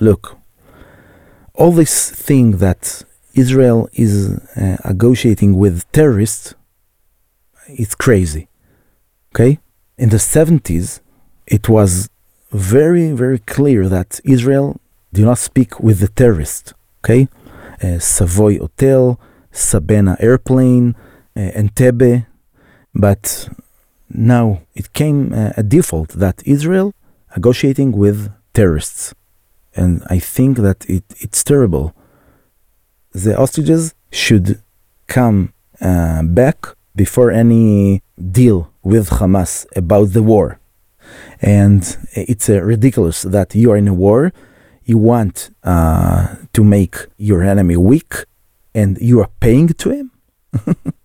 look, all this thing that Israel is negotiating with terrorists, it's crazy. Okay? In the 70s, it was very, very clear that Israel do not speak with the terrorists. Okay? Savoy Hotel, Sabena Airplane, Entebbe. But now it came a default that Israel negotiating with terrorists. And I think that it's terrible. The hostages should come back before any deal with Hamas about the war. And it's ridiculous that you are in a war, you want to make your enemy weak, and you are paying to him?